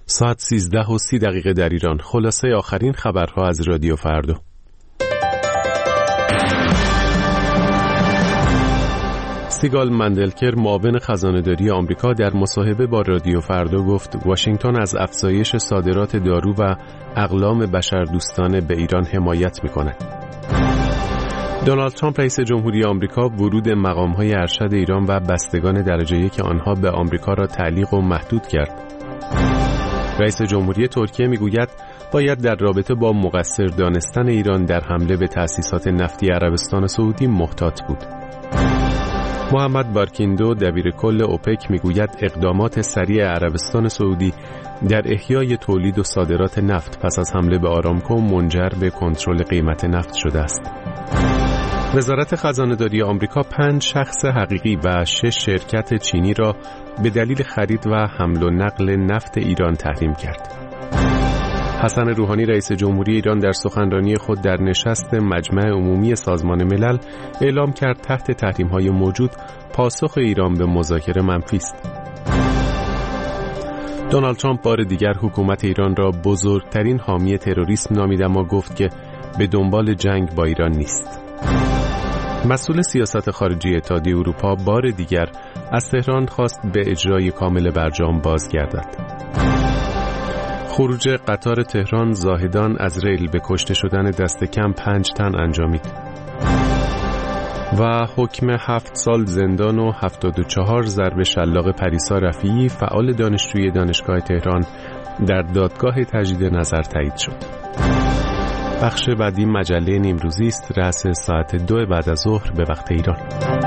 ساعت 13:30 در ایران. خلاصه آخرین خبرها از رادیو فردا. استیگال مندلکر معاون خزانه‌داری آمریکا در مصاحبه با رادیو فردا گفت واشنگتن از افزایش صادرات دارو و اقلام بشردوستانه به ایران حمایت می‌کند. دونالد ترامپ رئیس جمهوری آمریکا ورود مقام‌های ارشد ایران و بستگان درجه یک آنها به آمریکا را تعلیق و محدود کرد. رئیس جمهوری ترکیه میگوید باید در رابطه با مقصر دانستن ایران در حمله به تأسیسات نفتی عربستان سعودی محتاط بود. محمد بارکیندو دبیر کل اوپک میگوید اقدامات سریع عربستان سعودی در احیای تولید و صادرات نفت پس از حمله به آرامکو منجر به کنترل قیمت نفت شده است. وزارت خزانه‌داری آمریکا 5 شخص حقیقی و 6 شرکت چینی را به دلیل خرید و حمل و نقل نفت ایران تحریم کرد. حسن روحانی رئیس جمهوری ایران در سخنرانی خود در نشست مجمع عمومی سازمان ملل اعلام کرد تحت تحریم‌های موجود پاسخ ایران به مذاکره منفی است. دونالد ترامپ بار دیگر حکومت ایران را بزرگترین حامی تروریسم نامید، اما گفت که به دنبال جنگ با ایران نیست. مسئول سیاست خارجی اتحادیه اروپا بار دیگر از تهران خواست به اجرای کامل برجام بازگردد. خروج قطار تهران زاهدان از ریل به کشته شدن دست کم 5 تن انجامید و حکم 7 سال زندان و 74 ضرب شلاق پریسا رفیعی فعال دانشجوی دانشگاه تهران در دادگاه تجدید نظر تایید شد. بخش بعدی مجله نیمروزی است، رأس ساعت 2 بعد از ظهر به وقت ایران.